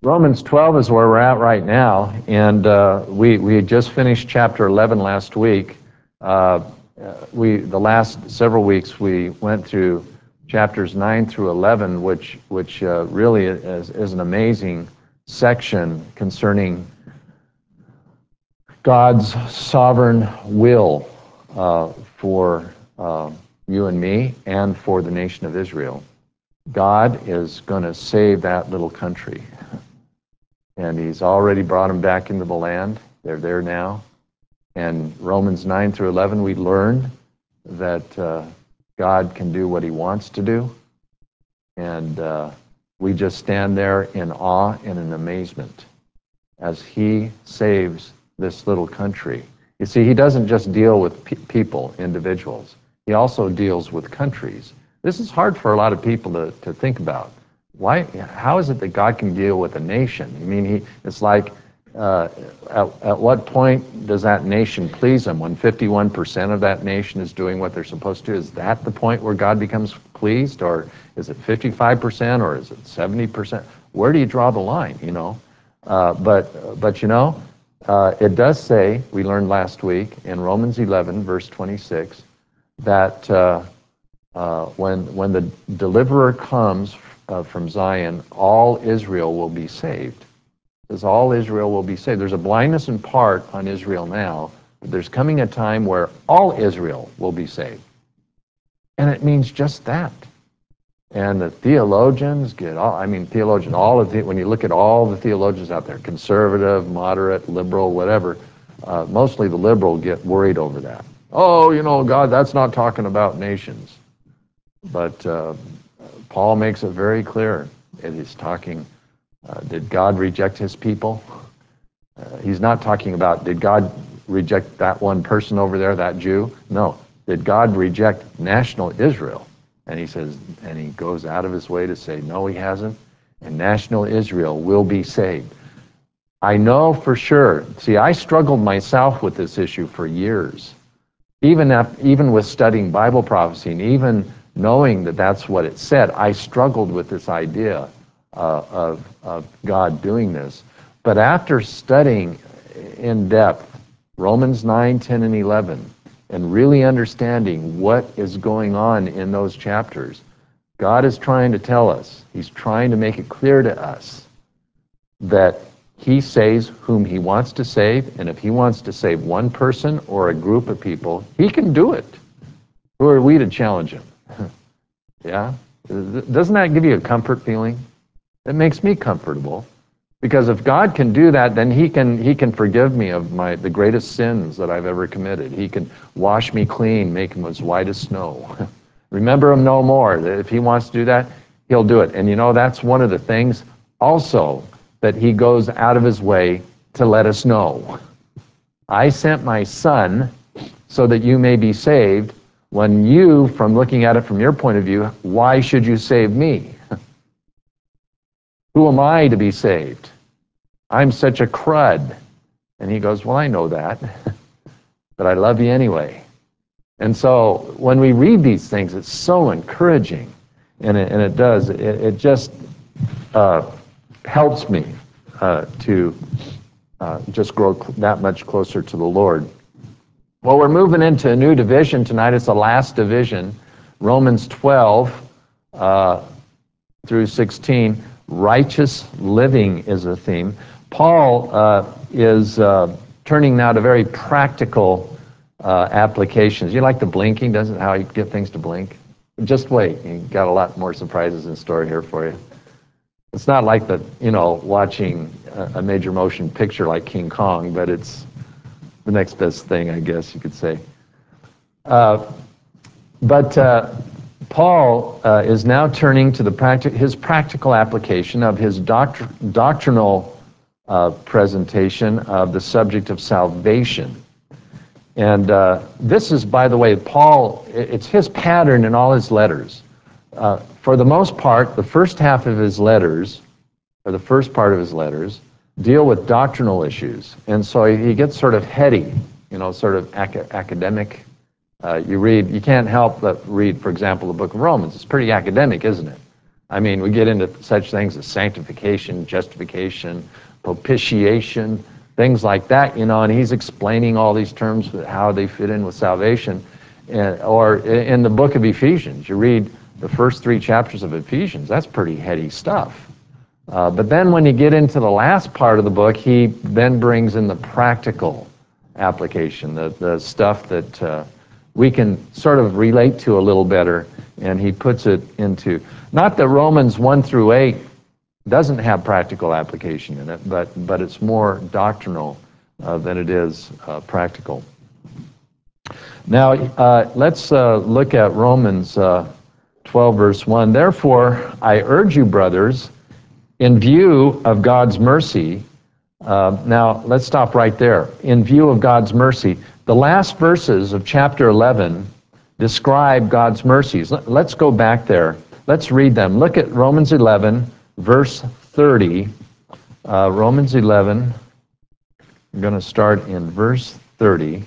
Romans 12 is where we're at right now, and we had just finished chapter 11 last week. The last several weeks we went through chapters 9 through 11, which really is an amazing section concerning God's sovereign will for you and me and for the nation of Israel. God is going to save that little country. And he's already brought them back into the land. They're there now. And Romans 9 through 11, we learned that God can do what he wants to do. And we just stand there in awe and in amazement as he saves this little country. You see, he doesn't just deal with people, individuals. He also deals with countries. This is hard for a lot of people to think about. Why? How is it that God can deal with a nation? I mean, it's like, at what point does that nation please him? When 51% of that nation is doing what they're supposed to? Is that the point where God becomes pleased? Or is it 55%? Or is it 70%? Where do you draw the line, you know? But you know, it does say, we learned last week in Romans 11, verse 26, that when the deliverer comes from Zion, all Israel will be saved. It says all Israel will be saved. There's a blindness in part on Israel now, but there's coming a time where all Israel will be saved. And it means just that. And the theologians get when you look at all the theologians out there, conservative, moderate, liberal, whatever, mostly the liberal get worried over that. Oh, you know, God, that's not talking about nations. But Paul makes it very clear. It is talking, did God reject his people? He's not talking about, did God reject that one person over there, that Jew? No. Did God reject national Israel? And he says, and he goes out of his way to say, no, he hasn't. And national Israel will be saved. I know for sure. See, I struggled myself with this issue for years. Even with studying Bible prophecy and even knowing that that's what it said, I struggled with this idea of God doing this. But after studying in depth Romans 9, 10, and 11, and really understanding what is going on in those chapters, God is trying to tell us, he's trying to make it clear to us that he saves whom he wants to save, and if he wants to save one person or a group of people, he can do it. Who are we to challenge him? Yeah? Doesn't that give you a comfort feeling? It makes me comfortable. Because if God can do that, then he can forgive me of the greatest sins that I've ever committed. He can wash me clean, make them as white as snow. Remember him no more. If he wants to do that, he'll do it. And you know, that's one of the things also that he goes out of his way to let us know. I sent my son so that you may be saved. When you, from looking at it from your point of view, why should you save me? Who am I to be saved? I'm such a crud. And he goes, well, I know that, but I love you anyway. And so when we read these things, it's so encouraging. And it just helps me to just grow that much closer to the Lord. Well, we're moving into a new division tonight. It's the last division, Romans 12 through 16. Righteous living is a theme. Paul is turning now to very practical applications. You like the blinking? Doesn't how you get things to blink? Just wait. You got a lot more surprises in store here for you. It's not like watching a major motion picture like King Kong, but it's the next best thing, I guess you could say. But Paul is now turning to his practical application of his doctrinal presentation of the subject of salvation. And this is, by the way, Paul, it's his pattern in all his letters. For the most part, the first half of his letters, or the first part of his letters, deal with doctrinal issues. And so he gets sort of heady, sort of academic. You can't help but read, for example, the book of Romans. It's pretty academic, isn't it? I mean, we get into such things as sanctification, justification, propitiation, things like that, and he's explaining all these terms, how they fit in with salvation. Or in the book of Ephesians, you read the first 3 chapters of Ephesians, that's pretty heady stuff. But then when you get into the last part of the book, he then brings in the practical application, the stuff that we can sort of relate to a little better, and he puts it into, not that Romans 1 through 8 doesn't have practical application in it, but it's more doctrinal than it is practical. Now, let's look at Romans 12, verse 1. Therefore, I urge you, brothers, in view of God's mercy. Now, let's stop right there. In view of God's mercy. The last verses of chapter 11 describe God's mercies. Let's go back there. Let's read them. Look at Romans 11, verse 30. Romans 11, I'm going to start in verse 30.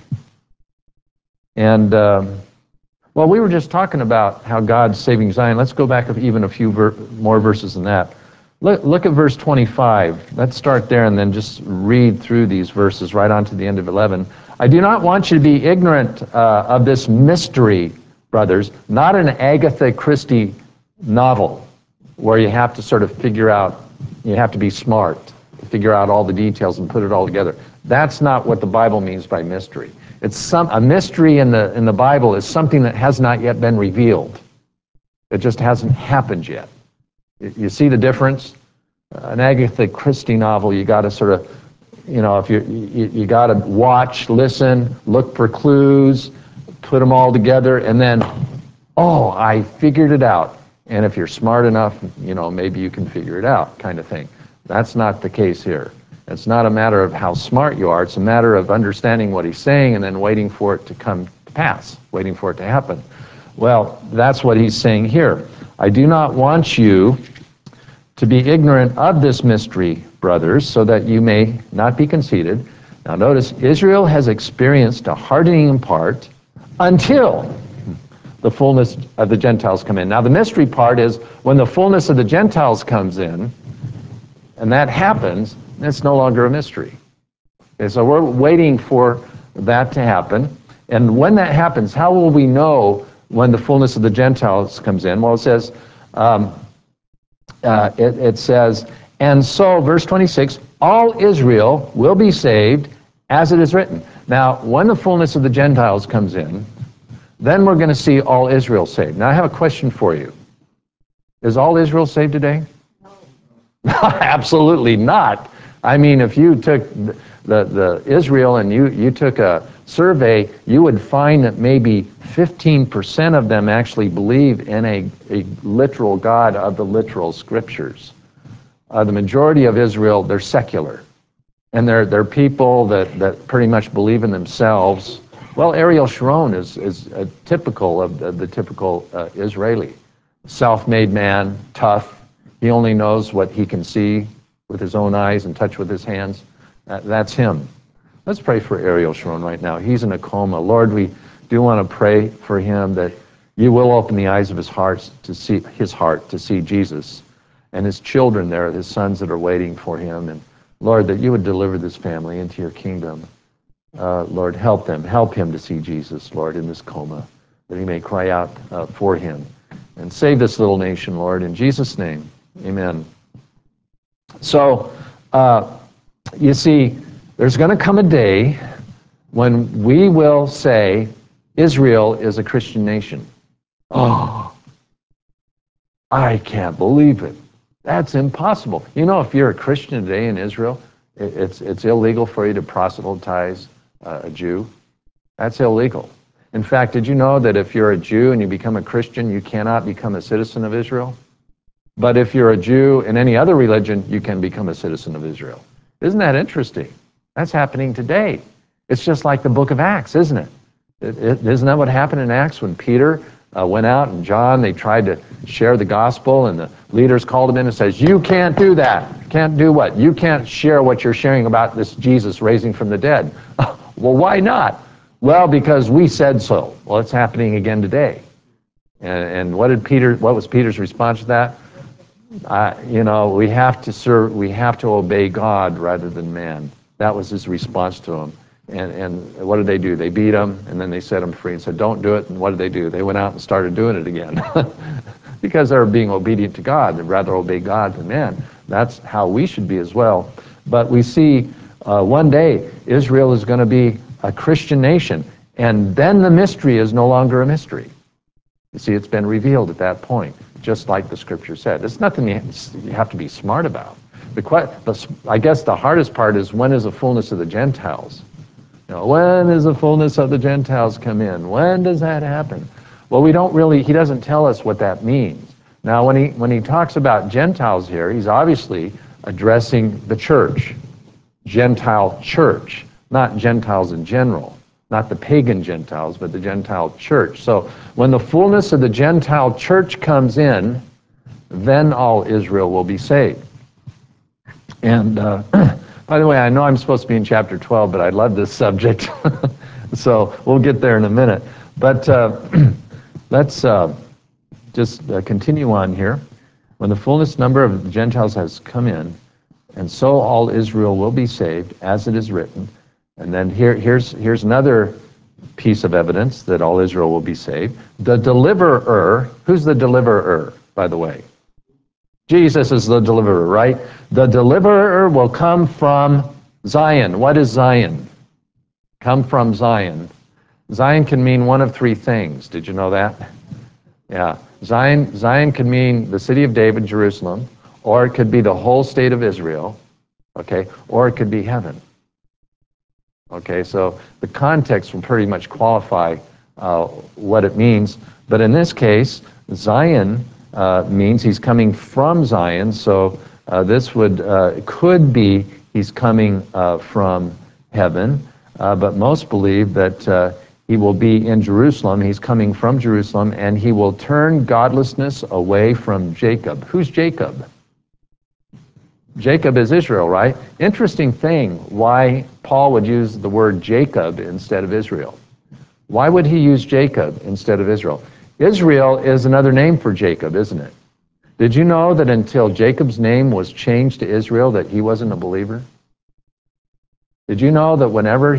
And, well, we were just talking about how God's saving Zion. Let's go back even a few more verses than that. Look at verse 25. Let's start there and then just read through these verses right on to the end of 11. I do not want you to be ignorant of this mystery, brothers, not an Agatha Christie novel where you have to sort of figure out, you have to be smart to figure out all the details and put it all together. That's not what the Bible means by mystery. It's a mystery in the Bible is something that has not yet been revealed. It just hasn't happened yet. You see the difference? An Agatha Christie novel, you got to sort of, if you got to watch, listen, look for clues, put them all together, and then, oh, I figured it out. And if you're smart enough, maybe you can figure it out, kind of thing. That's not the case here. It's not a matter of how smart you are. It's a matter of understanding what he's saying and then waiting for it to come to pass, waiting for it to happen. Well, that's what he's saying here. I do not want you to be ignorant of this mystery, brothers, so that you may not be conceited. Now notice, Israel has experienced a hardening in part until the fullness of the Gentiles come in. Now the mystery part is when the fullness of the Gentiles comes in, and that happens, it's no longer a mystery. Okay, so we're waiting for that to happen. And when that happens, how will we know when the fullness of the Gentiles comes in? Well, it says, it says, and so, verse 26, all Israel will be saved as it is written. Now, when the fullness of the Gentiles comes in, then we're going to see all Israel saved. Now, I have a question for you. Is all Israel saved today? No. Absolutely not. I mean, if you took the Israel and you took a survey, you would find that maybe 15% of them actually believe in a literal God of the literal scriptures. The majority of Israel, they're secular. And they're people that pretty much believe in themselves. Well, Ariel Sharon is typical of the typical Israeli. Self-made man, tough. He only knows what he can see with his own eyes and touch with his hands. That's him. Let's pray for Ariel Sharon right now. He's in a coma. Lord, we do want to pray for him that you will open the eyes of his heart to see Jesus and his children there, his sons that are waiting for him. And Lord, that you would deliver this family into your kingdom. Lord, help him to see Jesus, Lord, in this coma, that he may cry out for him. And save this little nation, Lord, in Jesus' name. Amen. So, you see, there's going to come a day when we will say Israel is a Christian nation. Oh, I can't believe it. That's impossible. You know, if you're a Christian today in Israel, it's illegal for you to proselytize a Jew. That's illegal. In fact, did you know that if you're a Jew and you become a Christian, you cannot become a citizen of Israel? But if you're a Jew in any other religion, you can become a citizen of Israel. Isn't that interesting? That's happening today. It's just like the book of Acts, isn't it? Isn't that what happened in Acts when Peter went out and John, they tried to share the gospel and the leaders called him in and says, you can't do that. Can't do what? You can't share what you're sharing about this Jesus raising from the dead. Well, why not? Well, because we said so. Well, it's happening again today. And what was Peter's response to that? We have to serve, we have to obey God rather than man. That was his response to him. And what did they do? They beat him, and then they set him free and said, don't do it. And what did they do? They went out and started doing it again. Because they were being obedient to God. They'd rather obey God than man. That's how we should be as well. But we see one day Israel is going to be a Christian nation, and then the mystery is no longer a mystery. You see, it's been revealed at that point, just like the scripture said. It's nothing you have to be smart about. I guess the hardest part is, when is the fullness of the Gentiles? When does the fullness of the Gentiles come in? When does that happen? Well, he doesn't tell us what that means. Now, when he talks about Gentiles here, he's obviously addressing the church, Gentile church, not Gentiles in general, not the pagan Gentiles, but the Gentile church. So when the fullness of the Gentile church comes in, then all Israel will be saved. And by the way, I know I'm supposed to be in chapter 12, but I love this subject. So we'll get there in a minute. But let's just continue on here. When the fullness number of the Gentiles has come in, and so all Israel will be saved, as it is written. And then here's another piece of evidence that all Israel will be saved. The deliverer, who's the deliverer, by the way? Jesus is the deliverer, right? The deliverer will come from Zion. What is Zion? Come from Zion. Zion can mean one of three things. Did you know that? Yeah. Zion can mean the city of David, Jerusalem, or it could be the whole state of Israel, okay? Or it could be heaven. Okay, so the context will pretty much qualify what it means. But in this case, Zion means he's coming from Zion, so this could be he's coming from heaven, but most believe that he will be in Jerusalem. He's coming from Jerusalem, and he will turn godlessness away from Jacob. Who's Jacob? Jacob is Israel, right? Interesting thing why Paul would use the word Jacob instead of Israel. Why would he use Jacob instead of Israel? Israel is another name for Jacob, isn't it? Did you know that until Jacob's name was changed to Israel that he wasn't a believer? Did you know that whenever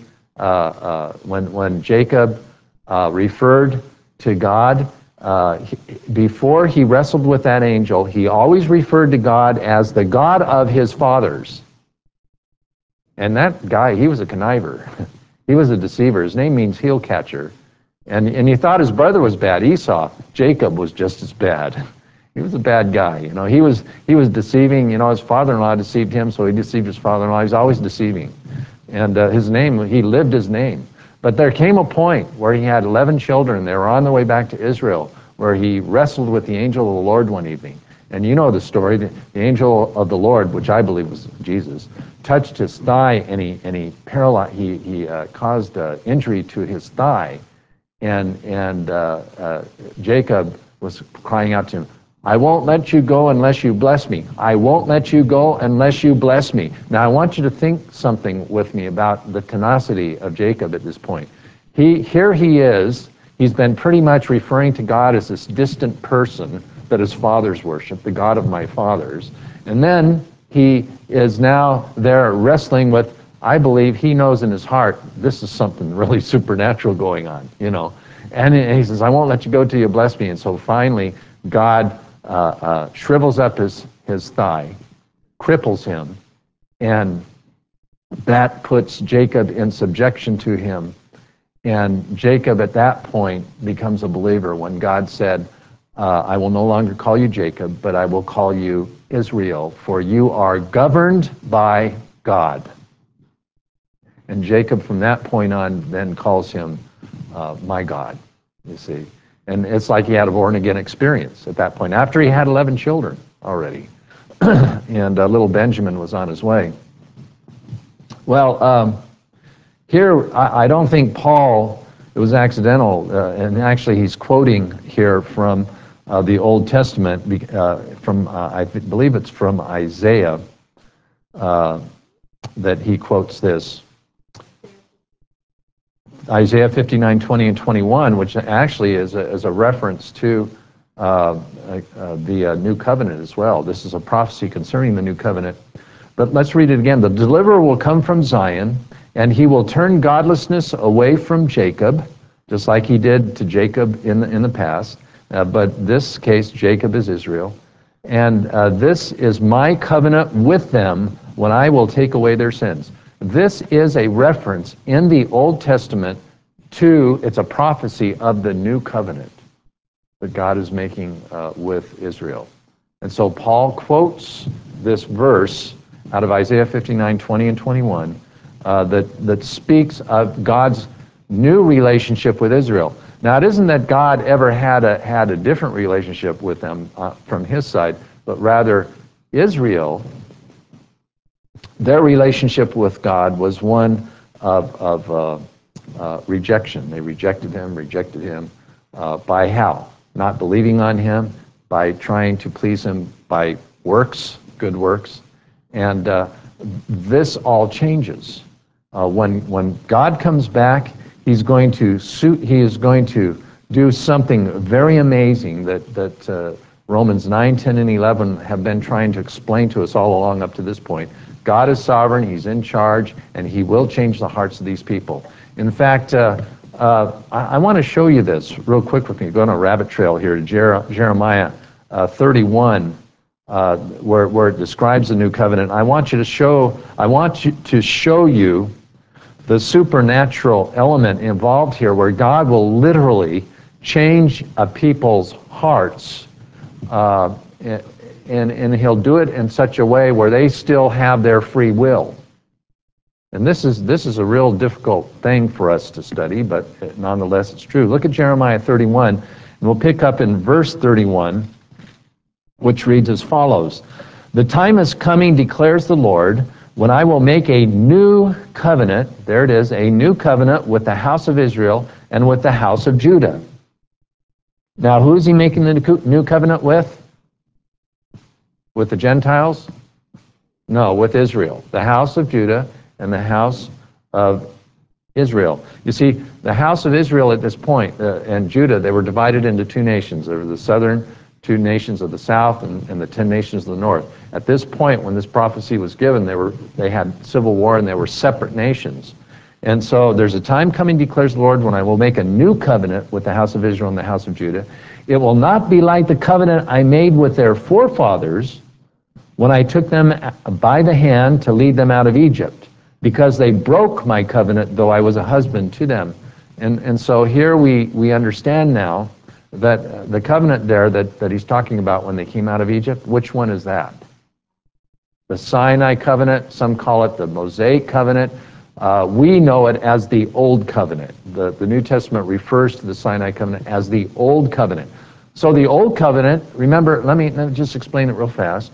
when Jacob referred to God, before he wrestled with that angel, he always referred to God as the God of his fathers. And that guy, he was a conniver. He was a deceiver. His name means heel catcher. And he thought his brother was bad, Esau. Jacob was just as bad. He was a bad guy. He was deceiving. His father-in-law deceived him, so he deceived his father-in-law. He's always deceiving. And his name, he lived his name. But there came a point where he had 11 children. They were on their way back to Israel, where he wrestled with the angel of the Lord one evening. And you know the story. The angel of the Lord, which I believe was Jesus, touched his thigh, and he paralyzed. He caused injury to his thigh. And Jacob was crying out to him, I won't let you go unless you bless me. I won't let you go unless you bless me. Now I want you to think something with me about the tenacity of Jacob at this point. Here he is. He's been pretty much referring to God as this distant person that his fathers worship, the God of my fathers. And then he is now there wrestling with, I believe he knows in his heart, this is something really supernatural going on, And he says, I won't let you go till you bless me. And so finally, God shrivels up his thigh, cripples him, and that puts Jacob in subjection to him. And Jacob at that point becomes a believer when God said, I will no longer call you Jacob, but I will call you Israel, for you are governed by God. And Jacob from that point on then calls him my God, you see. And it's like he had a born-again experience at that point, after he had 11 children already. And little Benjamin was on his way. Well, here, I don't think Paul, it was accidental, and actually he's quoting here from the Old Testament, I believe it's from Isaiah, that he quotes this. Isaiah 59:20 and 21, which actually is a reference to the new covenant as well. This is a prophecy concerning the new covenant. But let's read it again. The deliverer will come from Zion, and he will turn godlessness away from Jacob, just like he did to Jacob in the past. But this case, Jacob is Israel. And this is my covenant with them when I will take away their sins. This is a reference in the Old Testament to, it's a prophecy of the new covenant that God is making with Israel. And so Paul quotes this verse out of Isaiah 59, 20 and 21 that speaks of God's new relationship with Israel. Now, it isn't that God ever had a different relationship with them from his side, but rather Israel, their relationship with God was one of rejection. They rejected him by how? Not believing on him, by trying to please him by works, good works. And this all changes. When God comes back, he is going to do something very amazing that Romans 9, 10, and 11 have been trying to explain to us all along up to this point. God is sovereign, he's in charge, and he will change the hearts of these people. In fact, I want to show you this real quick with me. Go on a rabbit trail here to Jeremiah 31, where it describes the new covenant. I want to show you the supernatural element involved here, where God will literally change a people's hearts, and he'll do it in such a way where they still have their free will. And this is a real difficult thing for us to study, but nonetheless it's true. Look at Jeremiah 31, and we'll pick up in verse 31, which reads as follows. The time is coming, declares the Lord, when I will make a new covenant, there it is, a new covenant with the house of Israel and with the house of Judah. Now, who is he making the new covenant with? With the Gentiles? No, with Israel. The house of Judah and the house of Israel. You see, the house of Israel at this point, and Judah, they were divided into two nations. There were the southern two nations of the south and the 10 nations of the north. At this point, when this prophecy was given, they had civil war and they were separate nations. And so there's a time coming, declares the Lord, when I will make a new covenant with the house of Israel and the house of Judah. It will not be like the covenant I made with their forefathers when I took them by the hand to lead them out of Egypt, because they broke my covenant, though I was a husband to them. And so here we understand now that the covenant there that he's talking about when they came out of Egypt, which one is that? The Sinai covenant, some call it the Mosaic covenant. We know it as the Old Covenant. The New Testament refers to the Sinai covenant as the Old Covenant. So the Old Covenant, remember, let me just explain it real fast.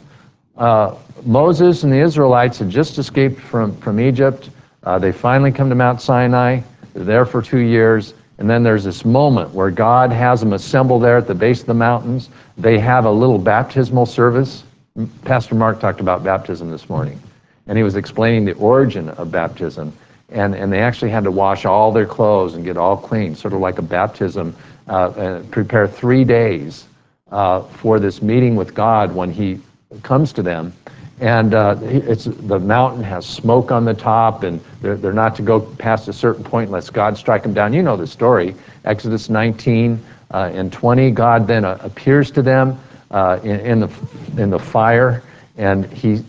Moses and the Israelites had just escaped from Egypt. They finally come to Mount Sinai. They're there for 2 years. And then there's this moment where God has them assemble there at the base of the mountains. They have a little baptismal service. Pastor Mark talked about baptism this morning. And he was explaining the origin of baptism. And they actually had to wash all their clothes and get all clean, sort of like a baptism, and prepare 3 days for this meeting with God when he comes to them. And the mountain has smoke on the top, and they're not to go past a certain point unless God strike them down. You know the story. Exodus 19 and 20, God then appears to them in the fire, and he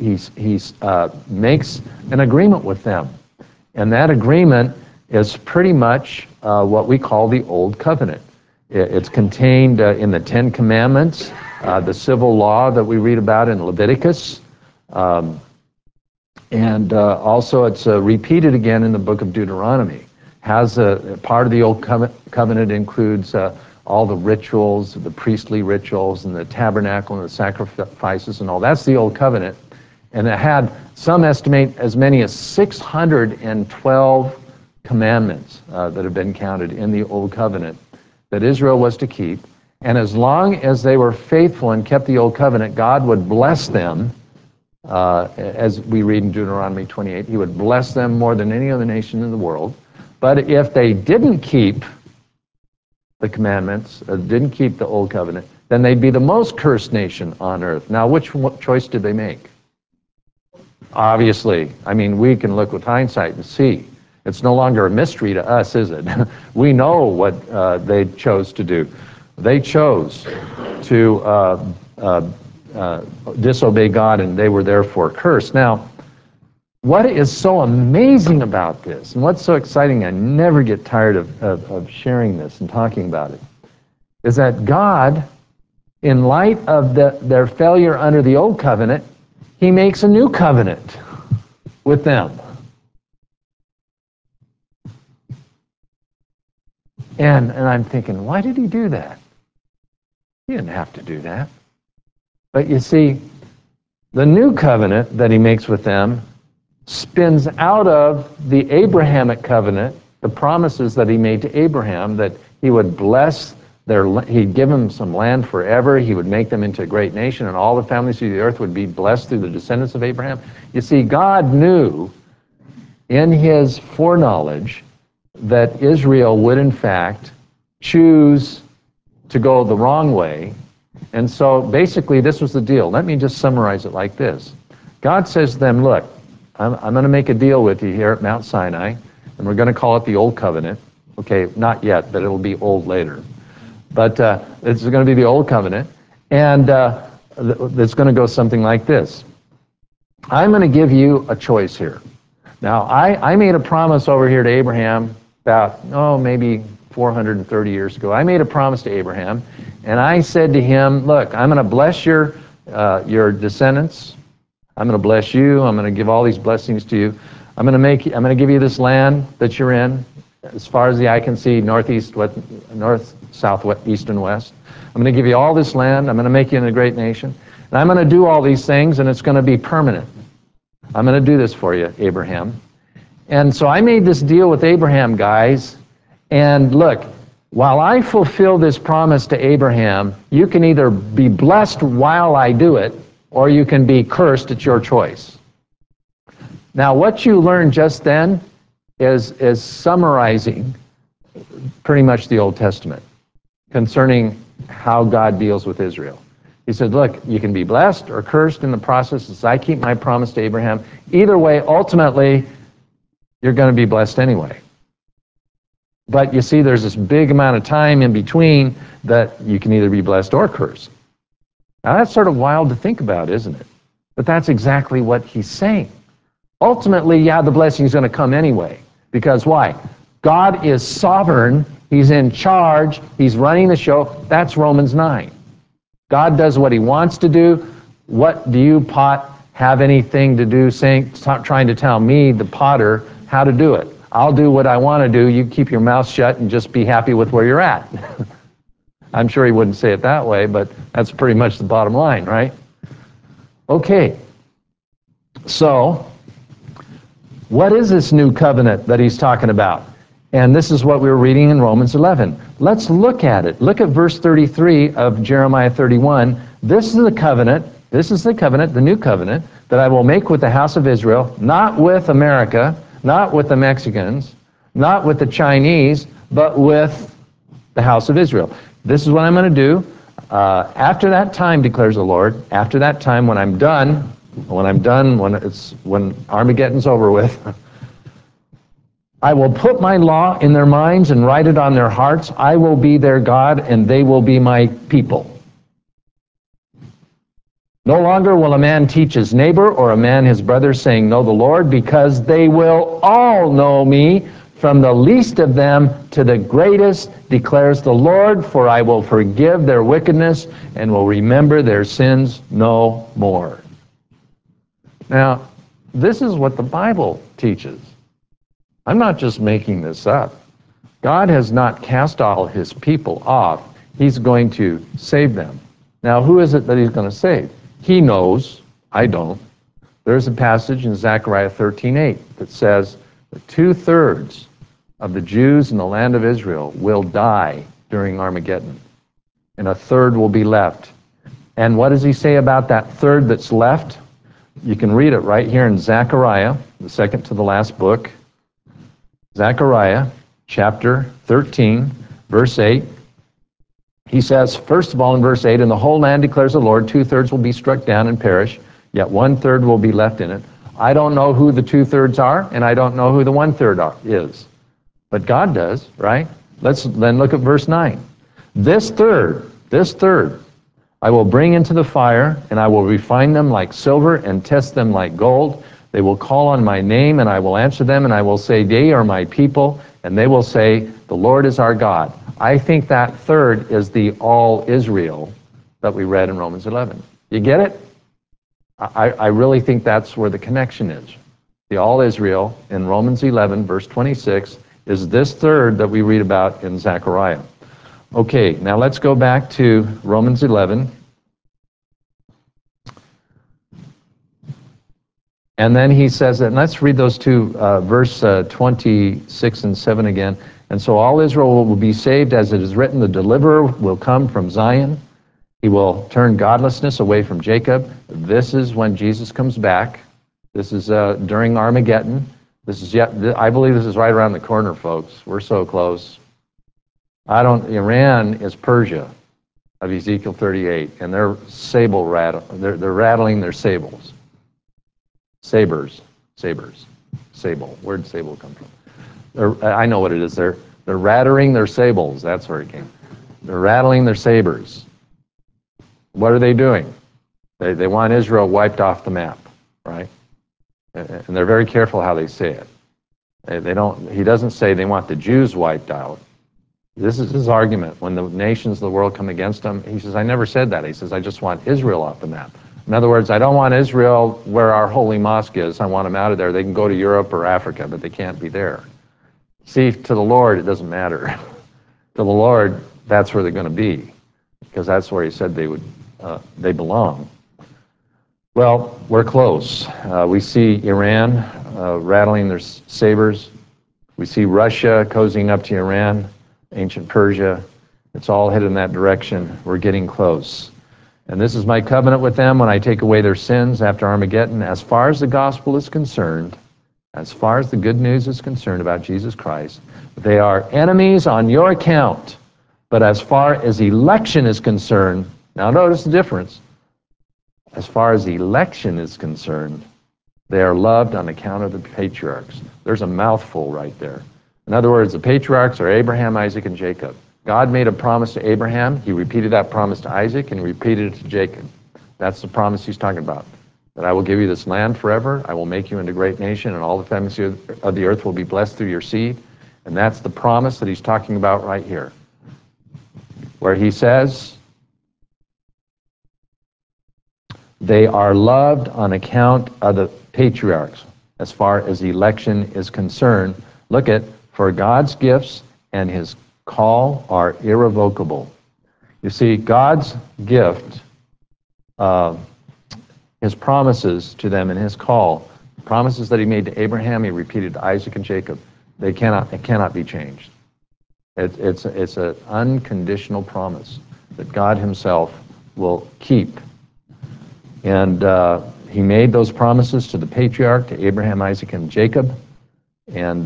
makes an agreement with them. And that agreement is pretty much what we call the Old Covenant. It's contained in the Ten Commandments, the civil law that we read about in Leviticus, and also it's repeated again in the book of Deuteronomy. Has a part of the Old Covenant includes all the rituals, the priestly rituals, and the tabernacle and the sacrifices and all. That's the Old Covenant. And it had, some estimate, as many as 612 commandments that have been counted in the Old Covenant that Israel was to keep. And as long as they were faithful and kept the Old Covenant, God would bless them. As we read in Deuteronomy 28, he would bless them more than any other nation in the world. But if they didn't keep the commandments, didn't keep the Old Covenant, then they'd be the most cursed nation on earth. Now, which choice did they make? Obviously, I mean, we can look with hindsight and see. It's no longer a mystery to us, is it? We know what they chose to do. They chose to disobey God, and they were therefore cursed. Now, what is so amazing about this, and what's so exciting, I never get tired of sharing this and talking about it, is that God, in light of their failure under the old covenant, he makes a new covenant with them. And I'm thinking, why did he do that? He didn't have to do that. But you see, the new covenant that he makes with them spins out of the Abrahamic covenant, the promises that he made to Abraham, that he would bless he'd give them some land forever, he would make them into a great nation, and all the families of the earth would be blessed through the descendants of Abraham. You see, God knew in his foreknowledge that Israel would in fact choose to go the wrong way. And so basically this was the deal. Let me just summarize it like this. God says to them, look, I'm going to make a deal with you here at Mount Sinai, and we're going to call it the Old Covenant. Okay, not yet, but it'll be old later. But it's going to be the Old Covenant, and it's going to go something like this. I'm going to give you a choice here. Now, I made a promise over here to Abraham about, maybe 430 years ago. I made a promise to Abraham, and I said to him, look, I'm going to bless your descendants. I'm going to bless you. I'm going to give all these blessings to you. I'm going to give you this land that you're in, as far as the eye can see, northeast, north, south, west, east, and west. I'm going to give you all this land. I'm going to make you into a great nation. And I'm going to do all these things, and it's going to be permanent. I'm going to do this for you, Abraham. And so I made this deal with Abraham, guys. And look, while I fulfill this promise to Abraham, you can either be blessed while I do it, or you can be cursed. It's your choice. Now, what you learned just then is summarizing pretty much the Old Testament concerning how God deals with Israel. He said, look, you can be blessed or cursed in the process as I keep my promise to Abraham. Either way, ultimately, you're going to be blessed anyway. But you see, there's this big amount of time in between that you can either be blessed or cursed. Now, that's sort of wild to think about, isn't it? But that's exactly what he's saying. Ultimately, yeah, the blessing's going to come anyway. Because why? God is sovereign. He's in charge. He's running the show. That's Romans 9. God does what he wants to do. What do you, pot, have anything to do trying to tell me, the potter, how to do it? I'll do what I want to do. You keep your mouth shut and just be happy with where you're at. I'm sure he wouldn't say it that way, but that's pretty much the bottom line, right? Okay. So, what is this new covenant that he's talking about? And this is what we were reading in Romans 11. Let's look at it. Look at verse 33 of Jeremiah 31. This is the covenant, the new covenant, that I will make with the house of Israel, not with America, not with the Mexicans, not with the Chinese, but with the house of Israel. This is what I'm going to do. After that time, declares the Lord, after that time, when Armageddon's over with, I will put my law in their minds and write it on their hearts. I will be their God, and they will be my people. No longer will a man teach his neighbor or a man his brother, saying, know the Lord, because they will all know me, from the least of them to the greatest, declares the Lord, for I will forgive their wickedness and will remember their sins no more. Now, this is what the Bible teaches. I'm not just making this up. God has not cast all his people off. He's going to save them. Now, who is it that he's going to save? He knows. I don't. There's a passage in Zechariah 13:8 that says that 2/3 of the Jews in the land of Israel will die during Armageddon, and 1/3 will be left. And what does he say about that third that's left? You can read it right here in Zechariah, the second to the last book. Zechariah chapter 13, verse 8. He says, first of all, in verse 8, in the whole land declares the Lord, 2/3 will be struck down and perish, yet 1/3 will be left in it. I don't know who the 2/3 are, and I don't know who the 1/3 is. But God does, right? Let's then look at verse 9. This third, I will bring into the fire, and I will refine them like silver and test them like gold. They will call on my name, and I will answer them, and I will say, they are my people, and they will say, the Lord is our God. I think that third is the all Israel that we read in Romans 11. You get it? I really think that's where the connection is. The all Israel in Romans 11, verse 26, is this third that we read about in Zechariah. Okay, now let's go back to Romans 11. And then he says that, and let's read those two, verse 26 and 7 again. And so all Israel will be saved, as it is written, the deliverer will come from Zion. He will turn godlessness away from Jacob. This is when Jesus comes back. This is during Armageddon. I believe this is right around the corner, folks. We're so close. Iran is Persia of Ezekiel 38, and they're they're rattling their sables. Sabers. Sable. Where'd sable come from? I know what it is. They're rattling their sables. That's where it came. They're rattling their sabers. What are they doing? They want Israel wiped off the map, right? And they're very careful how they say it. He doesn't say they want the Jews wiped out. This is his argument. When the nations of the world come against him, he says, I never said that. He says, I just want Israel off the map. In other words, I don't want Israel where our holy mosque is. I want them out of there. They can go to Europe or Africa, but they can't be there. See, to the Lord, it doesn't matter. To the Lord, that's where they're going to be, because that's where he said they belong. Well, we're close. We see Iran rattling their sabers. We see Russia cozying up to Iran, ancient Persia. It's all headed in that direction. We're getting close. And this is my covenant with them when I take away their sins after Armageddon. As far as the gospel is concerned, as far as the good news is concerned about Jesus Christ, they are enemies on your account. But as far as election is concerned, now notice the difference. As far as election is concerned, they are loved on account of the patriarchs. There's a mouthful right there. In other words, the patriarchs are Abraham, Isaac, and Jacob. God made a promise to Abraham. He repeated that promise to Isaac, and he repeated it to Jacob. That's the promise he's talking about. That I will give you this land forever. I will make you into a great nation, and all the families of the earth will be blessed through your seed. And that's the promise that he's talking about right here, where he says, they are loved on account of the patriarchs. As far as election is concerned, look at, for God's gifts and his call are irrevocable. You see, God's gift, his promises to them and his call, promises that he made to Abraham, he repeated to Isaac and Jacob, it cannot be changed. It's an unconditional promise that God himself will keep. And he made those promises to the patriarch, to Abraham, Isaac, and Jacob. And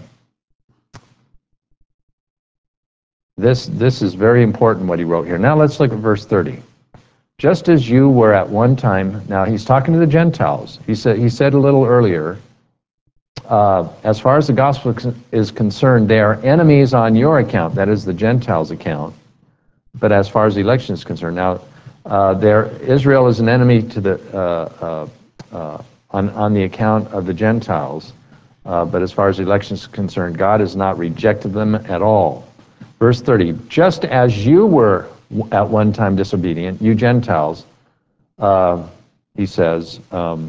this is very important what he wrote here. Now let's look at verse 30. Just as you were at one time, now he's talking to the Gentiles. He said a little earlier, as far as the gospel is concerned, they are enemies on your account, that is the Gentiles' account. But as far as the election is concerned, now Israel is an enemy to on the account of the Gentiles. But as far as the election is concerned, God has not rejected them at all. Verse 30, just as you were at one time disobedient, you Gentiles, he says,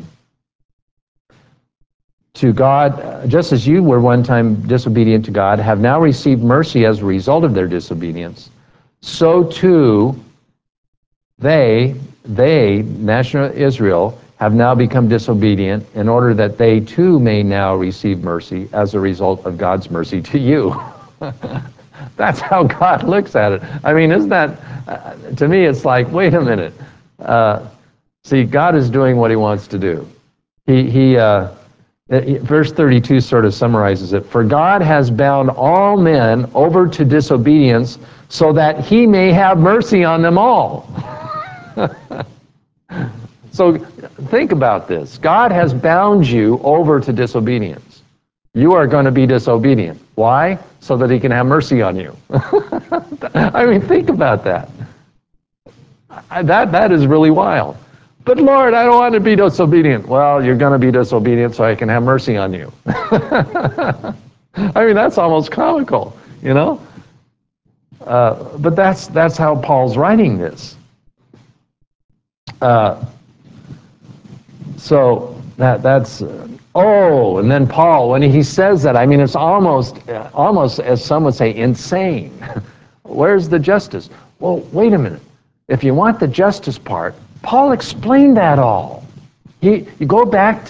to God, just as you were one time disobedient to God, have now received mercy as a result of their disobedience, so too they, national Israel, have now become disobedient in order that they too may now receive mercy as a result of God's mercy to you. That's how God looks at it. I mean, isn't that, to me, it's like, wait a minute. See, God is doing what he wants to do. Verse 32 sort of summarizes it. For God has bound all men over to disobedience so that he may have mercy on them all. So think about this. God has bound you over to disobedience. You are going to be disobedient. Why? So that he can have mercy on you. I mean, think about that. That is really wild. But Lord, I don't want to be disobedient. Well, you're going to be disobedient so I can have mercy on you. I mean, that's almost comical, you know? But that's how Paul's writing this. So that's and then Paul, when he says that, I mean, it's almost as some would say, insane. Where's the justice? Well, wait a minute. If you want the justice part, Paul explained that all. You go back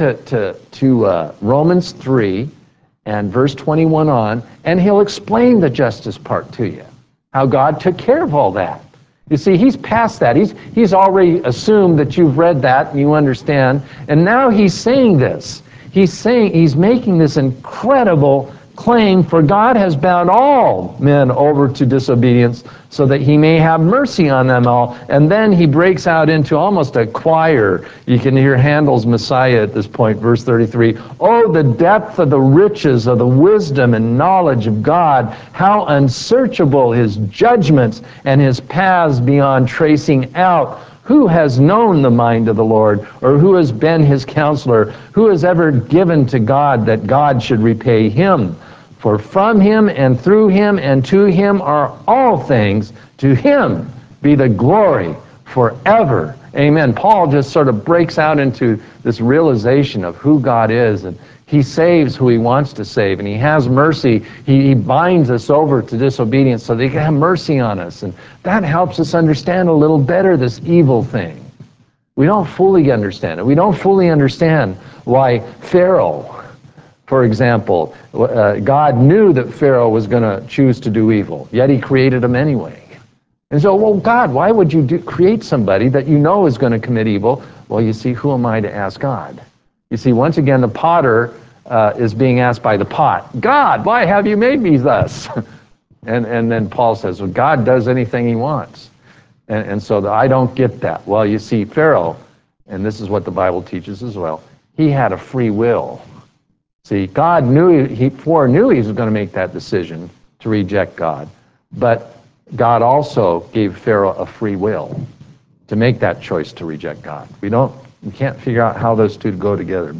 to Romans 3 and verse 21 on, and he'll explain the justice part to you, how God took care of all that. You see, he's past that. He's already assumed that you've read that and you understand, and now he's saying this. He's making this incredible claim, for God has bound all men over to disobedience so that he may have mercy on them all. And then he breaks out into almost a choir. You can hear Handel's Messiah at this point, verse 33. Oh, the depth of the riches of the wisdom and knowledge of God, how unsearchable his judgments and his paths beyond tracing out. Who has known the mind of the Lord, or who has been his counselor? Who has ever given to God that God should repay him? For from him and through him and to him are all things. To him be the glory forever. Amen. Paul just sort of breaks out into this realization of who God is, and he saves who he wants to save, and he has mercy. He binds us over to disobedience so that he can have mercy on us, and that helps us understand a little better this evil thing. We don't fully understand it. We don't fully understand why Pharaoh, for example, God knew that Pharaoh was going to choose to do evil, yet he created him anyway. And so, well, God, why would you create somebody that you know is going to commit evil? Well, you see, who am I to ask God? You see, once again, the potter is being asked by the pot, God, why have you made me thus? and then Paul says, well, God does anything he wants. And so I don't get that. Well, you see, Pharaoh, and this is what the Bible teaches as well, he had a free will. See, God foreknew he was going to make that decision to reject God. But God also gave Pharaoh a free will to make that choice to reject God. We can't figure out how those two go together.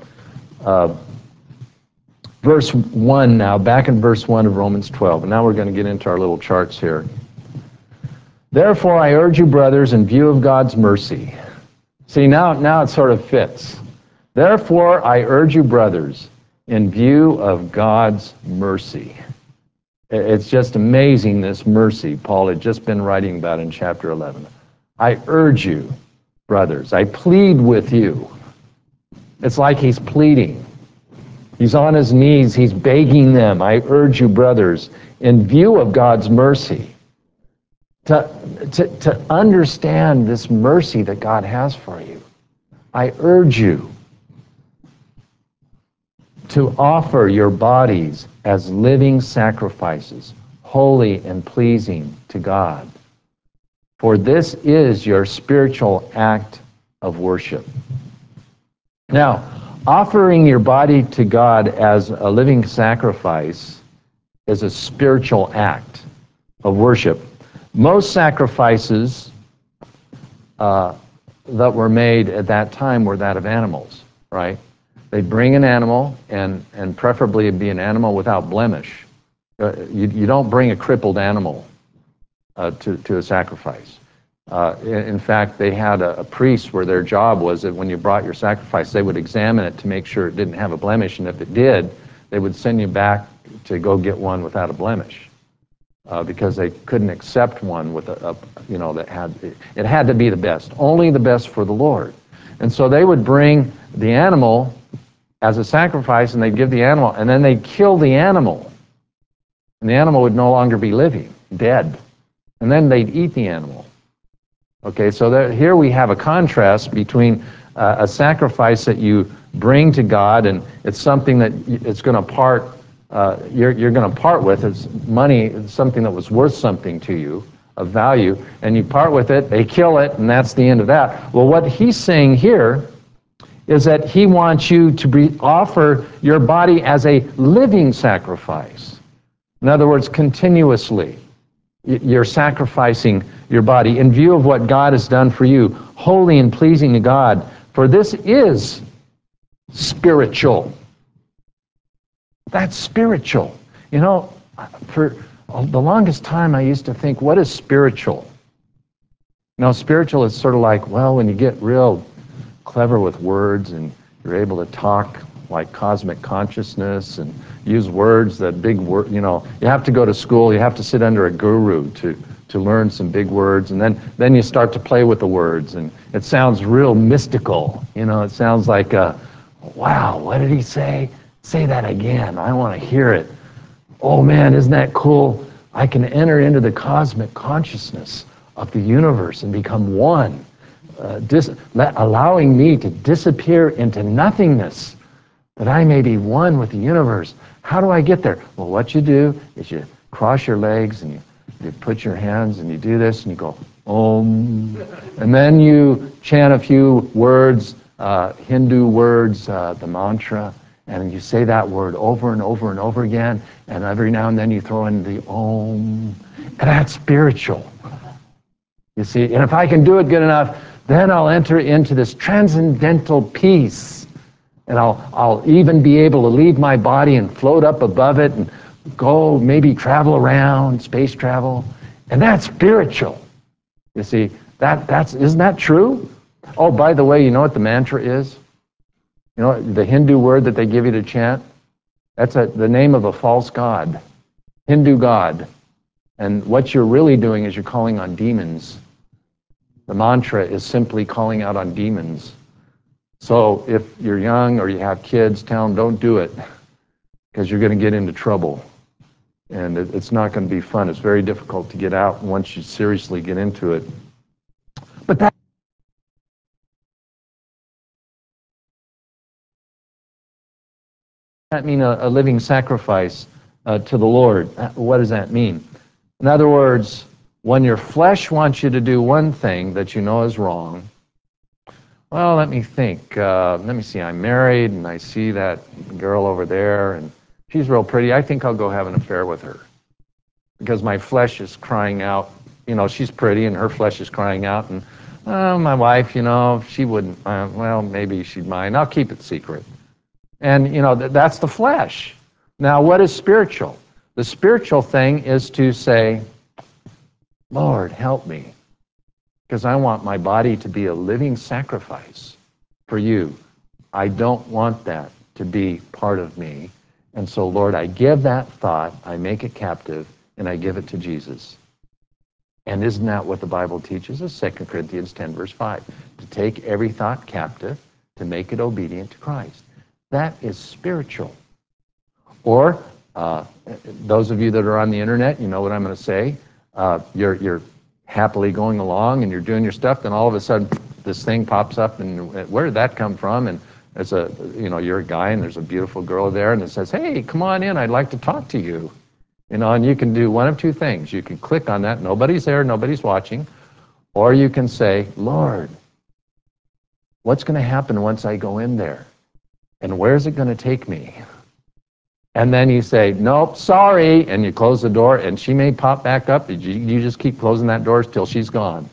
But verse 1 now, back in verse 1 of Romans 12, and now we're going to get into our little charts here. Therefore I urge you, brothers, in view of God's mercy. See, now it sort of fits. Therefore I urge you, brothers, in view of God's mercy. It's just amazing, this mercy Paul had just been writing about in chapter 11. I urge you, brothers, I plead with you. It's like he's pleading. He's on his knees, he's begging them. I urge you, brothers, in view of God's mercy, to understand this mercy that God has for you. I urge you to offer your bodies as living sacrifices, holy and pleasing to God. For this is your spiritual act of worship. Now, offering your body to God as a living sacrifice is a spiritual act of worship. Most sacrifices that were made at that time were that of animals, right? They'd bring an animal, and preferably it'd be an animal without blemish. You don't bring a crippled animal to a sacrifice. In fact, they had a priest where their job was that when you brought your sacrifice, they would examine it to make sure it didn't have a blemish, and if it did, they would send you back to go get one without a blemish, because they couldn't accept one with it had to be the best, only the best for the Lord. And so they would bring the animal as a sacrifice, and they'd give the animal, and then they'd kill the animal, and the animal would no longer be living, dead, and then they'd eat the animal. Okay, so here we have a contrast between a sacrifice that you bring to God, and it's something that it's going to part. You're going to part with. It's money. It's something that was worth something to you, of value, and you part with it. They kill it, and that's the end of that. Well, what he's saying here is that he wants you to offer your body as a living sacrifice. In other words, continuously. You're sacrificing your body in view of what God has done for you, holy and pleasing to God. For this is spiritual. That's spiritual. You know, for the longest time I used to think, what is spiritual? You know, spiritual is sort of like, well, when you get real clever with words and you're able to talk like cosmic consciousness and use words, that big word, you know, you have to go to school, you have to sit under a guru to learn some big words, and then you start to play with the words, and it sounds real mystical. You know, it sounds like, wow, what did he say? Say that again. I want to hear it. Oh man, isn't that cool? I can enter into the cosmic consciousness of the universe and become one, allowing me to disappear into nothingness, that I may be one with the universe. How do I get there? Well, what you do is you cross your legs and you put your hands and you do this and you go, Om. And then you chant a few words, Hindu words, the mantra, and you say that word over and over and over again, and every now and then you throw in the Om. And that's spiritual. You see, and if I can do it good enough, then I'll enter into this transcendental peace. And I'll even be able to leave my body and float up above it and go maybe travel around, space travel. And that's spiritual. You see, isn't that true? Oh, by the way, you know what the mantra is? You know, the Hindu word that they give you to chant? That's the name of a false god, Hindu god. And what you're really doing is you're calling on demons. The mantra is simply calling out on demons. So if you're young or you have kids, tell them don't do it, because you're going to get into trouble. And it's not going to be fun. It's very difficult to get out once you seriously get into it. But that mean a living sacrifice to the Lord? What does that mean? In other words, when your flesh wants you to do one thing that you know is wrong, well, let me think. Let me see. I'm married, and I see that girl over there, and she's real pretty. I think I'll go have an affair with her, because my flesh is crying out. You know, she's pretty, and her flesh is crying out. And my wife, you know, she wouldn't. Well, maybe she'd mind. I'll keep it secret. And you know, that's the flesh. Now, what is spiritual? The spiritual thing is to say, Lord, help me, because I want my body to be a living sacrifice for you. I don't want that to be part of me. And so, Lord, I give that thought, I make it captive, and I give it to Jesus. And isn't that what the Bible teaches us? 2 Corinthians 10, verse 5. To take every thought captive, to make it obedient to Christ. That is spiritual. Or, those of you that are on the internet, you know what I'm going to say. You're happily going along and you're doing your stuff, then all of a sudden this thing pops up, and where did that come from? And it's you're a guy and there's a beautiful girl there, and it says, hey, come on in, I'd like to talk to you. You know, and you can do one of two things. You can click on that, nobody's there, nobody's watching, or you can say, Lord, what's going to happen once I go in there? And where's it going to take me? And then you say, nope, sorry, and you close the door, and she may pop back up. You just keep closing that door till she's gone.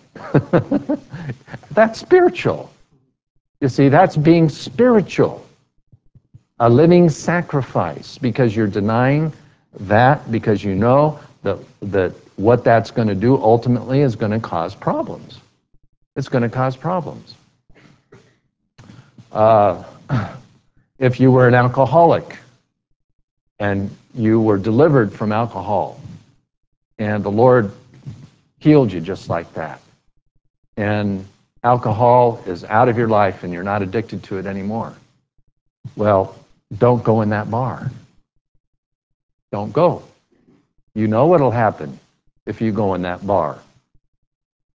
That's spiritual. You see, that's being spiritual. A living sacrifice, because you're denying that, because you know that what that's going to do ultimately is going to cause problems. It's going to cause problems. If you were an alcoholic, and you were delivered from alcohol, and the Lord healed you just like that, and alcohol is out of your life and you're not addicted to it anymore, well, don't go in that bar. Don't go. You know what'll happen if you go in that bar.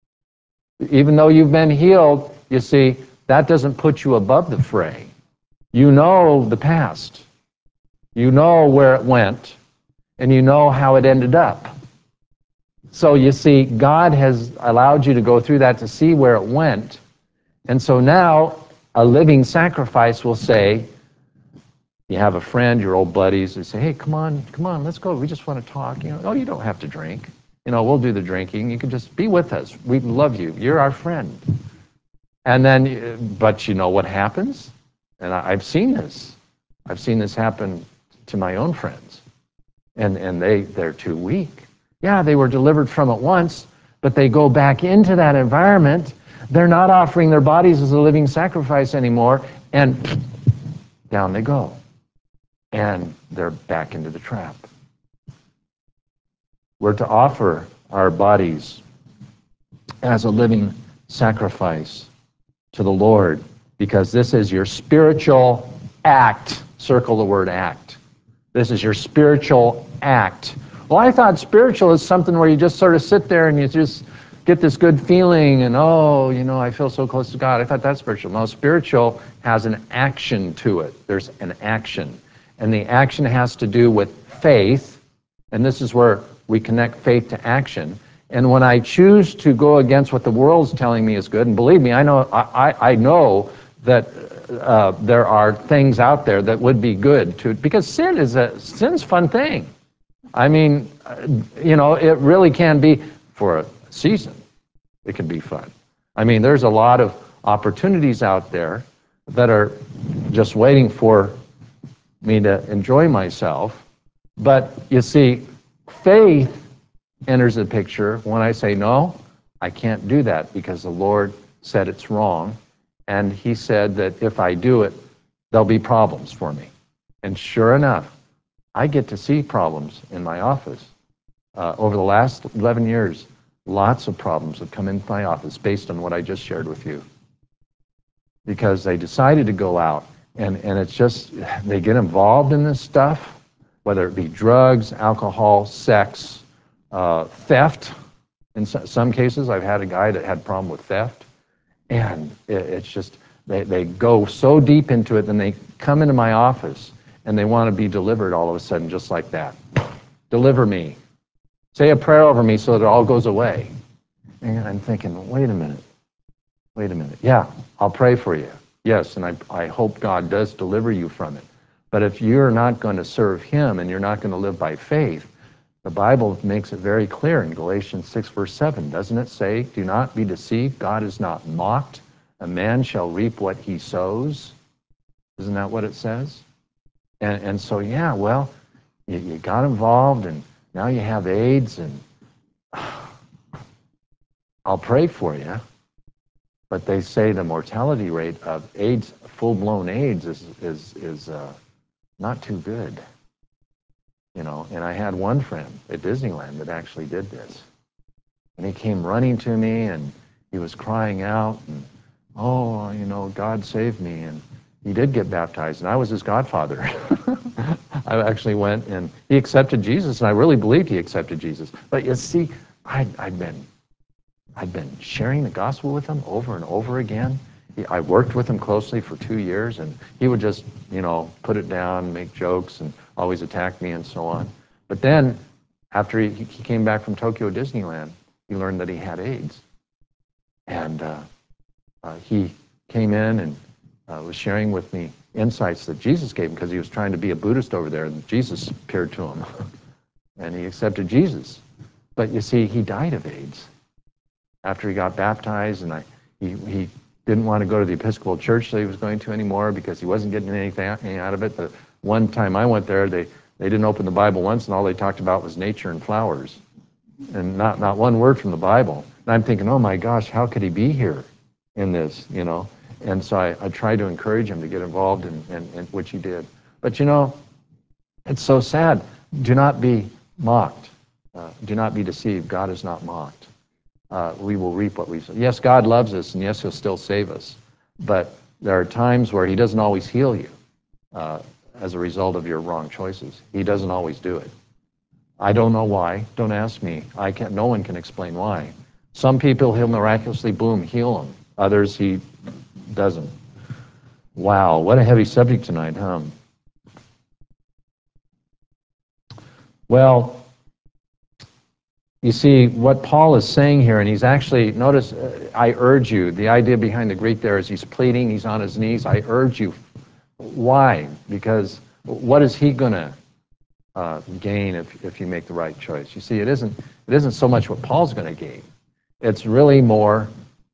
Even though you've been healed, you see, that doesn't put you above the fray. You know the past. You know where it went, and you know how it ended up. So you see, God has allowed you to go through that to see where it went. And so now a living sacrifice will say, you have a friend, your old buddies, they say, hey, come on, let's go. We just want to talk. Oh, you don't have to drink. We'll do the drinking. You can just be with us. We love you. You're our friend. And then, but you know what happens? And I've seen this. I've seen this happen to my own friends. And they're too weak. Yeah, they were delivered from it once, but they go back into that environment. They're not offering their bodies as a living sacrifice anymore, and down they go. And they're back into the trap. We're to offer our bodies as a living sacrifice to the Lord, because this is your spiritual act. Circle the word act. This is your spiritual act. Well, I thought spiritual is something where you just sort of sit there and you just get this good feeling and, I feel so close to God. I thought that's spiritual. No, spiritual has an action to it. There's an action. And the action has to do with faith. And this is where we connect faith to action. And when I choose to go against what the world's telling me is good, and believe me, I know that there are things out there that would be good to, because sin's a fun thing. I mean, it really can be for a season. It can be fun. I mean, there's a lot of opportunities out there that are just waiting for me to enjoy myself. But you see, faith enters the picture when I say, no, I can't do that because the Lord said it's wrong. And he said that if I do it, there'll be problems for me. And sure enough, I get to see problems in my office. Over the last 11 years, lots of problems have come into my office based on what I just shared with you. Because they decided to go out, and it's just, they get involved in this stuff, whether it be drugs, alcohol, sex, theft. In some cases, I've had a guy that had a problem with theft. And it's just, they go so deep into it, then they come into my office and they want to be delivered all of a sudden, just like that. Deliver me. Say a prayer over me so that it all goes away. And I'm thinking, wait a minute. Yeah, I'll pray for you. Yes, and I hope God does deliver you from it. But if you're not going to serve him and you're not going to live by faith, the Bible makes it very clear in Galatians 6, verse 7, doesn't it say, do not be deceived, God is not mocked. A man shall reap what he sows. Isn't that what it says? And so, yeah, well, you got involved, and now you have AIDS, and I'll pray for you. But they say the mortality rate of AIDS, full-blown AIDS, is not too good. And I had one friend at Disneyland that actually did this. And he came running to me, and he was crying out, and, God saved me. And he did get baptized, and I was his godfather. I actually went, and he accepted Jesus, and I really believed he accepted Jesus. But you see, I'd been sharing the gospel with him over and over again. I worked with him closely for 2 years, and he would just, put it down, make jokes, and always attack me and so on. But then, after he came back from Tokyo Disneyland, he learned that he had AIDS. And he came in and was sharing with me insights that Jesus gave him, because he was trying to be a Buddhist over there, and Jesus appeared to him. And he accepted Jesus. But you see, he died of AIDS after he got baptized, and he didn't want to go to the Episcopal Church that he was going to anymore because he wasn't getting anything out of it. But one time I went there, they didn't open the Bible once, and all they talked about was nature and flowers, and not one word from the Bible. And I'm thinking, oh my gosh, how could he be here in this, And so I tried to encourage him to get involved, in which he did. But it's so sad. Do not be mocked. Do not be deceived. God is not mocked. We will reap what we sow. Yes, God loves us, and yes, he'll still save us. But there are times where he doesn't always heal you as a result of your wrong choices. He doesn't always do it. I don't know why. Don't ask me. No one can explain why. Some people he'll miraculously, boom, heal them. Others he doesn't. Wow, what a heavy subject tonight, huh? Well, you see, what Paul is saying here, and he's actually, notice, I urge you, the idea behind the Greek there is he's pleading, he's on his knees, I urge you. Why? Because what is he going to gain if you make the right choice? You see, it isn't so much what Paul's going to gain. It's really more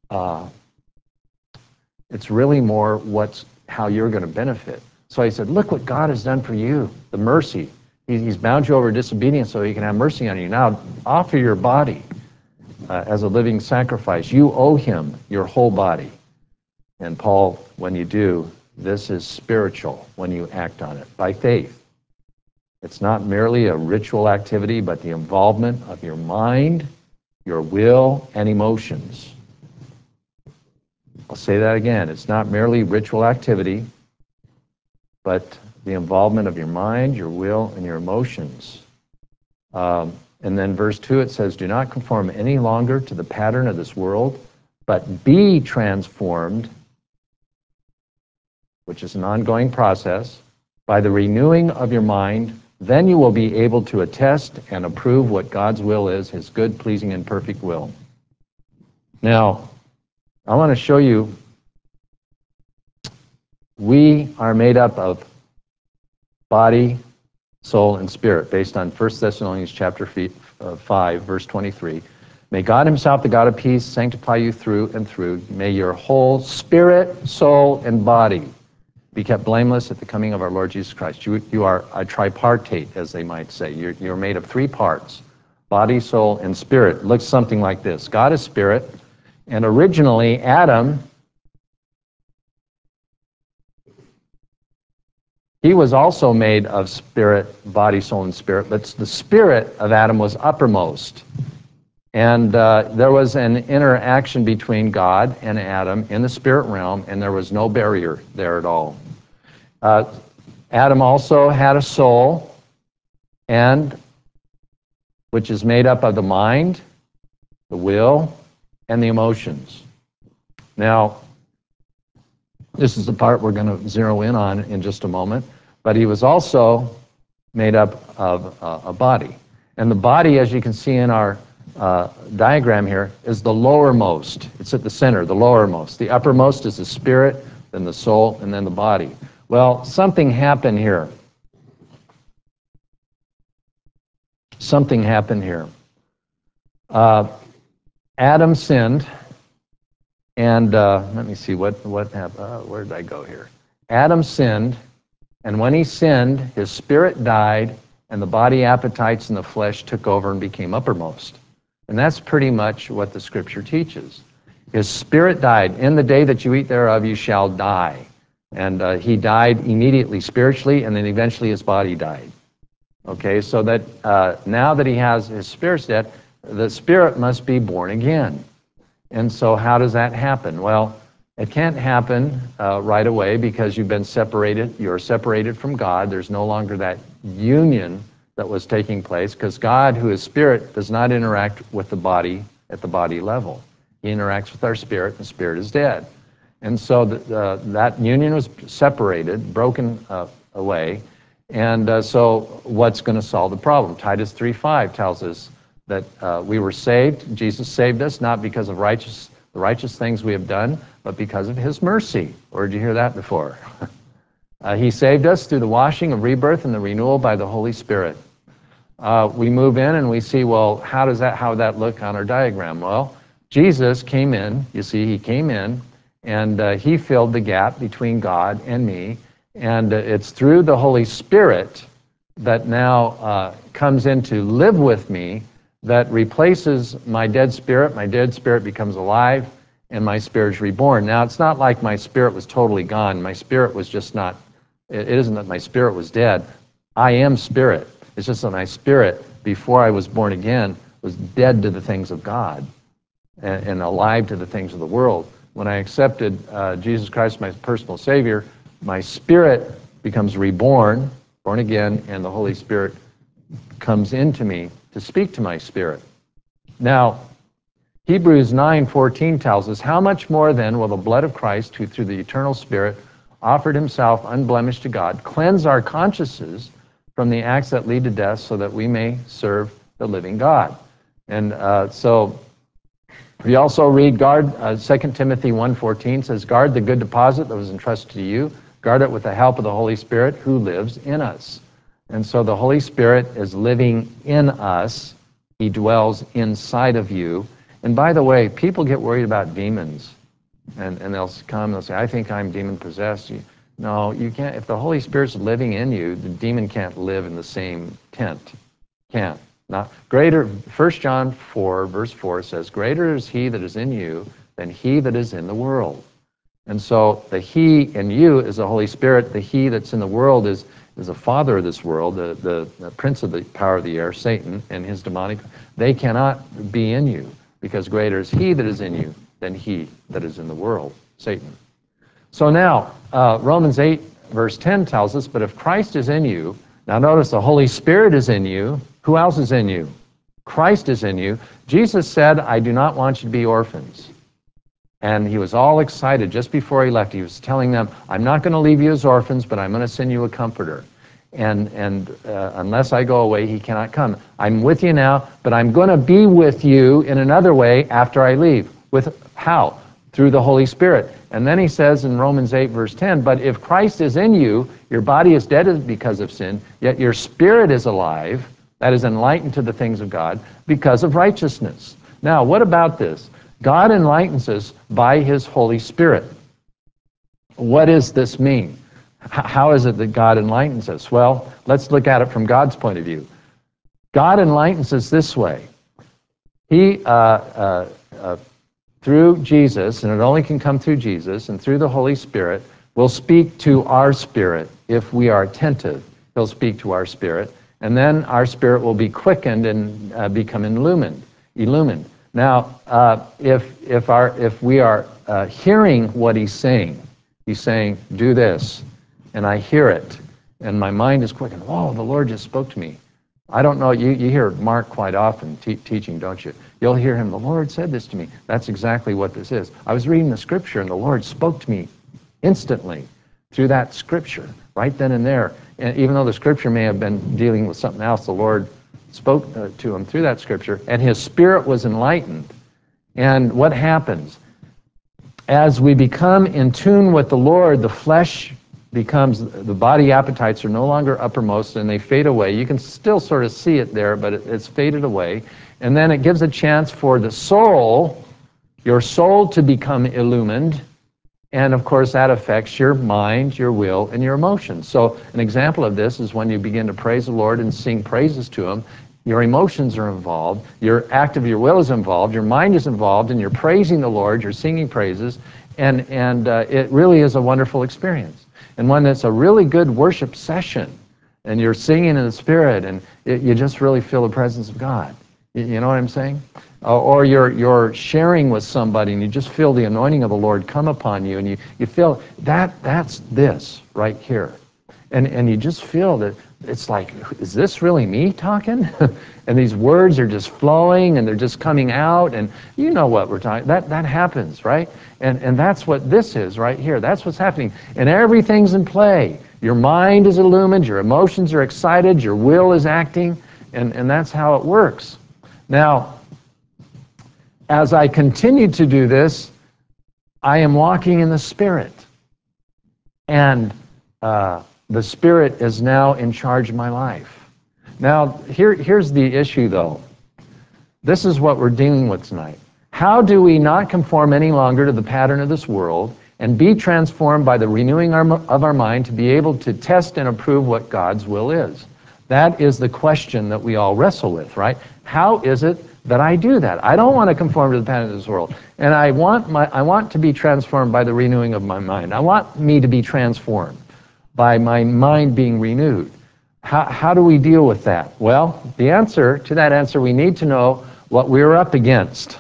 how you're going to benefit. So he said, look what God has done for you, the mercy. He's bound you over disobedience so he can have mercy on you. Now, offer your body as a living sacrifice. You owe him your whole body. And Paul, when you do, this is spiritual when you act on it, by faith. It's not merely a ritual activity, but the involvement of your mind, your will, and emotions. I'll say that again. It's not merely ritual activity, but the involvement of your mind, your will, and your emotions. And then verse 2, it says, do not conform any longer to the pattern of this world, but be transformed, which is an ongoing process, by the renewing of your mind. Then you will be able to attest and approve what God's will is, his good, pleasing, and perfect will. Now, I want to show you, we are made up of body, soul, and spirit, based on 1 Thessalonians chapter 5, verse 23. May God himself, the God of peace, sanctify you through and through. May your whole spirit, soul, and body be kept blameless at the coming of our Lord Jesus Christ. You are a tripartite, as they might say. You're made of three parts, body, soul, and spirit. It looks something like this. God is spirit, and originally Adam, he was also made of spirit, body, soul, and spirit, but the spirit of Adam was uppermost. And there was an interaction between God and Adam in the spirit realm, and there was no barrier there at all. Adam also had a soul, and which is made up of the mind, the will, and the emotions. Now, this is the part we're going to zero in on in just a moment, but he was also made up of a body. And the body, as you can see in our diagram here, is the lowermost. It's at the center, the lowermost. The uppermost is the spirit, then the soul, and then the body. Well, something happened here. Something happened here. Adam sinned, and let me see what happened. Where did I go here? Adam sinned, and when he sinned, his spirit died, and the body appetites in the flesh took over and became uppermost. And that's pretty much what the scripture teaches. His spirit died. In the day that you eat thereof, you shall die. And he died immediately spiritually, and then eventually his body died. Okay, so that now that he has his spirit's dead, the spirit must be born again. And so how does that happen? Well, it can't happen right away because you've been separated. You're separated from God. There's no longer that union that was taking place because God, who is spirit, does not interact with the body at the body level. He interacts with our spirit. The spirit is dead. And so that union was separated, broken away. And so what's going to solve the problem? Titus 3:5 tells us that we were saved. Jesus saved us not because of the righteous things we have done, but because of his mercy. Or did you hear that before? He saved us through the washing of rebirth and the renewal by the Holy Spirit. We move in and we see, well, how would that look on our diagram? Well, Jesus came in, you see, he came in, and he filled the gap between God and me. And it's through the Holy Spirit that now comes in to live with me, that replaces my dead spirit. My dead spirit becomes alive, and my spirit is reborn. Now, it's not like my spirit was totally gone. My spirit was just not, it isn't that my spirit was dead. I am spirit. It's just that my spirit, before I was born again, was dead to the things of God and alive to the things of the world. When I accepted Jesus Christ, my personal Savior, my spirit becomes reborn, born again, and the Holy Spirit comes into me to speak to my spirit. Now, Hebrews 9:14 tells us, how much more then will the blood of Christ, who through the eternal Spirit offered himself unblemished to God, cleanse our consciences from the acts that lead to death so that we may serve the living God. And so we also read, 2 Timothy 1:14 says, guard the good deposit that was entrusted to you. Guard it with the help of the Holy Spirit who lives in us. And so the Holy Spirit is living in us. He dwells inside of you. And by the way, people get worried about demons. And they'll come, they'll say, I think I'm demon-possessed. No, you can't. If the Holy Spirit's living in you, the demon can't live in the same tent. Can't. Not greater. 1 John 4, verse 4 says, greater is he that is in you than he that is in the world. And so the he in you is the Holy Spirit. The he that's in the world is the father of this world, the prince of the power of the air, Satan, and his demonic. They cannot be in you, because greater is he that is in you than he that is in the world, Satan. So now, Romans 8, verse 10 tells us, but if Christ is in you, now notice the Holy Spirit is in you. Who else is in you? Christ is in you. Jesus said, I do not want you to be orphans. And he was all excited just before he left. He was telling them, I'm not going to leave you as orphans, but I'm going to send you a comforter. And unless I go away, he cannot come. I'm with you now, but I'm going to be with you in another way after I leave. With how? Through the Holy Spirit. And then he says in Romans 8, verse 10, but if Christ is in you, your body is dead because of sin, yet your spirit is alive, that is enlightened to the things of God, because of righteousness. Now, what about this? God enlightens us by his Holy Spirit. What does this mean? How is it that God enlightens us? Well, let's look at it from God's point of view. God enlightens us this way. He, through Jesus, and it only can come through Jesus, and through the Holy Spirit, will speak to our spirit if we are attentive. He'll speak to our spirit, and then our spirit will be quickened and become illumined. Now, if we are hearing what he's saying, do this, and I hear it, and my mind is quickened. Whoa, the Lord just spoke to me. I don't know, you hear Mark quite often teaching, don't you? You'll hear him, the Lord said this to me. That's exactly what this is. I was reading the scripture, and the Lord spoke to me instantly through that scripture, right then and there. And even though the scripture may have been dealing with something else, the Lord spoke to him through that scripture, and his spirit was enlightened. And what happens? As we become in tune with the Lord, the flesh becomes, the body appetites are no longer uppermost, and they fade away. You can still sort of see it there, but it's faded away. And then it gives a chance for the soul, your soul, to become illumined. And of course that affects your mind, your will, and your emotions. So an example of this is when you begin to praise the Lord and sing praises to him, your emotions are involved, your act of your will is involved, your mind is involved, and you're praising the Lord, you're singing praises, and it really is a wonderful experience. And when it's a really good worship session, and you're singing in the Spirit, and you just really feel the presence of God. You know what I'm saying? Or you're sharing with somebody, and you just feel the anointing of the Lord come upon you, and you feel that's this right here. And you just feel that it's like, is this really me talking? And these words are just flowing, and they're just coming out, and you know what we're talking, that happens, right? And that's what this is right here. That's what's happening. And everything's in play. Your mind is illumined, your emotions are excited, your will is acting, and that's how it works. Now, as I continue to do this, I am walking in the Spirit. And the Spirit is now in charge of my life. Now, here's the issue, though. This is what we're dealing with tonight. How do we not conform any longer to the pattern of this world and be transformed by the renewing of our mind to be able to test and approve what God's will is? That is the question that we all wrestle with, right? How is it that I do that? I don't want to conform to the pattern of this world. And I want to be transformed by the renewing of my mind. I want me to be transformed by my mind being renewed. How do we deal with that? Well, the answer to that answer, we need to know what we're up against.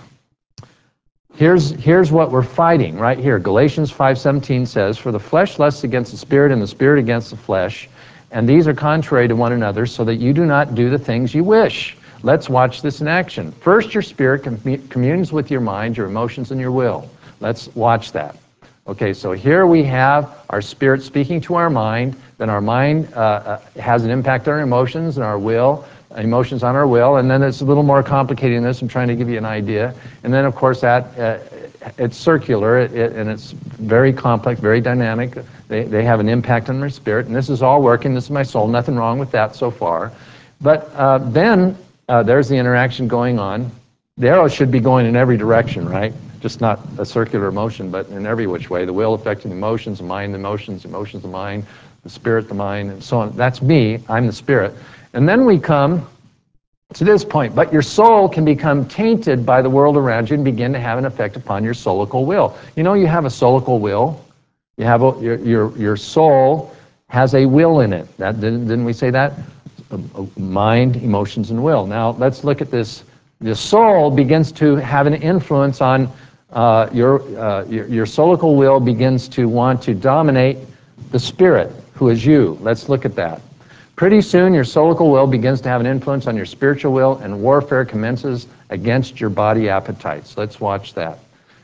Here's what we're fighting right here. Galatians 5:17 says, for the flesh lusts against the Spirit, and the Spirit against the flesh, and these are contrary to one another, so that you do not do the things you wish. Let's watch this in action. First, your spirit communes with your mind, your emotions, and your will. Let's watch that. Okay, so here we have our spirit speaking to our mind, then our mind has an impact on our emotions and our will, emotions on our will, and then it's a little more complicated than this. I'm trying to give you an idea. And then, of course, that it's circular, and it's very complex, very dynamic. They have an impact on my spirit, and this is all working. This is my soul. Nothing wrong with that so far. But then there's the interaction going on. The arrow should be going in every direction, right? Just not a circular motion, but in every which way. The will affecting the emotions, the mind, the emotions the mind, the spirit, the mind, and so on. That's me. I'm the spirit. And then we come to this point. But your soul can become tainted by the world around you and begin to have an effect upon your soulical will. You know, you have a soulical will. You have your soul has a will in it. Didn't we say that? Mind, emotions, and will. Now let's look at this. The soul begins to have an influence on your soulical will begins to want to dominate the spirit, who is you. Let's look at that. Pretty soon your soulical will begins to have an influence on your spiritual will, and warfare commences against your body appetites. Let's watch that.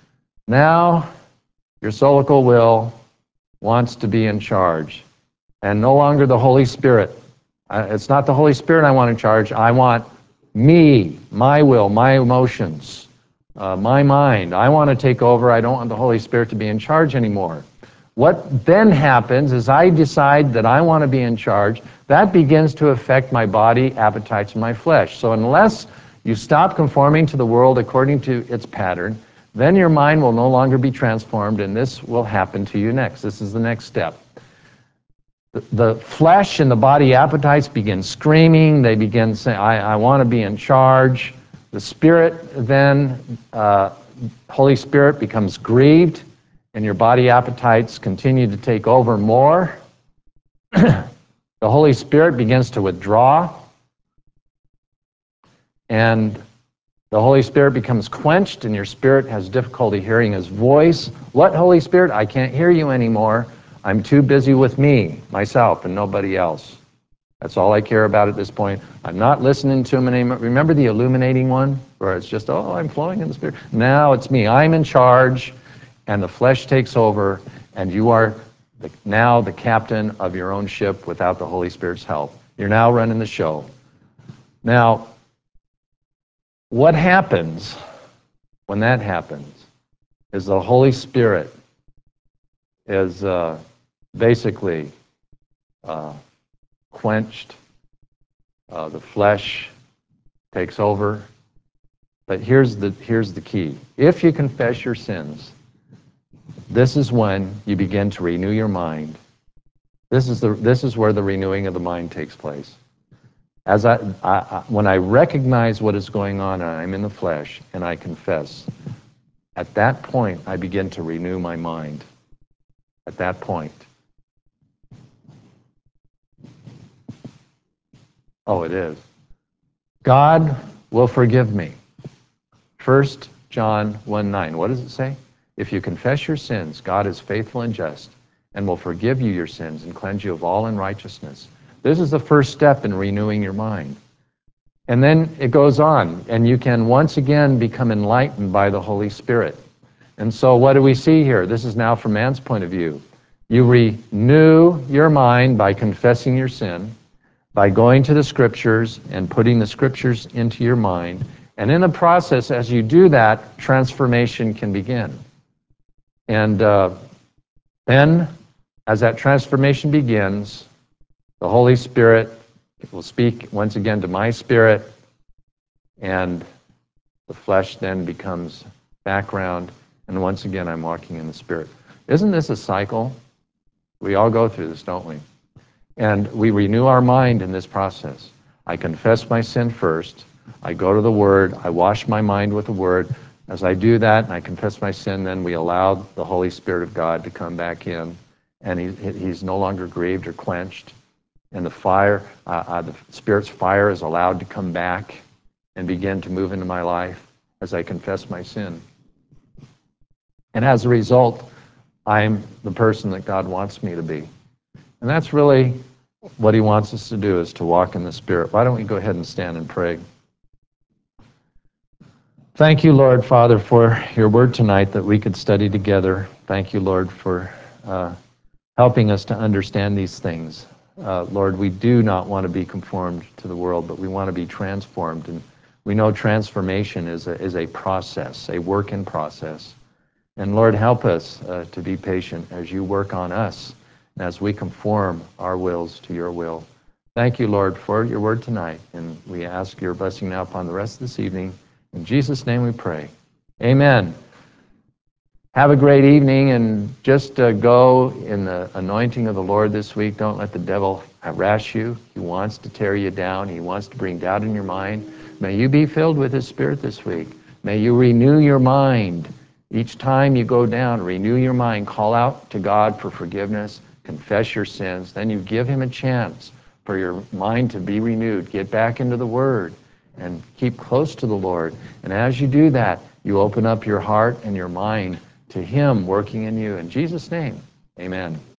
Now your soulical will wants to be in charge, and no longer the Holy Spirit. It's not the Holy Spirit I want in charge. I want me, my will, my emotions, my mind. I want to take over. I don't want the Holy Spirit to be in charge anymore. What then happens is I decide that I want to be in charge. That begins to affect my body, appetites, and my flesh. So unless you stop conforming to the world according to its pattern, then your mind will no longer be transformed, and this will happen to you next. This is the next step. The flesh and the body appetites begin screaming. They begin saying, I want to be in charge. The spirit then, Holy Spirit, becomes grieved, and your body appetites continue to take over more. The Holy Spirit begins to withdraw, and the Holy Spirit becomes quenched, and your spirit has difficulty hearing His voice. What, Holy Spirit? I can't hear you anymore. I'm too busy with me, myself, and nobody else. That's all I care about at this point. I'm not listening to Him anymore. Remember the illuminating one, where it's just, oh, I'm flowing in the Spirit. Now it's me. I'm in charge, and the flesh takes over, and you are now the captain of your own ship without the Holy Spirit's help. You're now running the show. Now, what happens when that happens is the Holy Spirit is basically quenched. The flesh takes over. But here's the key. If you confess your sins, this is when you begin to renew your mind. This is where the renewing of the mind takes place. As when I recognize what is going on, and I'm in the flesh, and I confess, at that point I begin to renew my mind. At that point. Oh, it is. God will forgive me. 1 John 1:9. What does it say? If you confess your sins, God is faithful and just and will forgive you your sins and cleanse you of all unrighteousness. This is the first step in renewing your mind. And then it goes on, and you can once again become enlightened by the Holy Spirit. And so what do we see here? This is now from man's point of view. You renew your mind by confessing your sin, by going to the Scriptures and putting the Scriptures into your mind. And in the process, as you do that, transformation can begin. And then, as that transformation begins, the Holy Spirit will speak once again to my spirit, and the flesh then becomes background, and once again I'm walking in the Spirit. Isn't this a cycle? We all go through this, don't we? And we renew our mind in this process. I confess my sin first. I go to the Word. I wash my mind with the Word. As I do that and I confess my sin, then we allow the Holy Spirit of God to come back in, and He's no longer grieved or quenched. And the fire, the Spirit's fire is allowed to come back and begin to move into my life as I confess my sin. And as a result, I'm the person that God wants me to be. And that's really what He wants us to do, is to walk in the Spirit. Why don't we go ahead and stand and pray? Thank you, Lord Father, for your word tonight that we could study together. Thank you, Lord, for helping us to understand these things. Lord, we do not want to be conformed to the world, but we want to be transformed. And we know transformation is a process, a work in process. And Lord, help us to be patient as you work on us and as we conform our wills to your will. Thank you, Lord, for your word tonight. And we ask your blessing now upon the rest of this evening. In Jesus' name we pray. Amen. Have a great evening, and just go in the anointing of the Lord this week. Don't let the devil harass you. He wants to tear you down. He wants to bring doubt in your mind. May you be filled with his Spirit this week. May you renew your mind. Each time you go down, renew your mind. Call out to God for forgiveness. Confess your sins. Then you give him a chance for your mind to be renewed. Get back into the Word and keep close to the Lord. And as you do that, you open up your heart and your mind to him working in you. In Jesus' name, amen.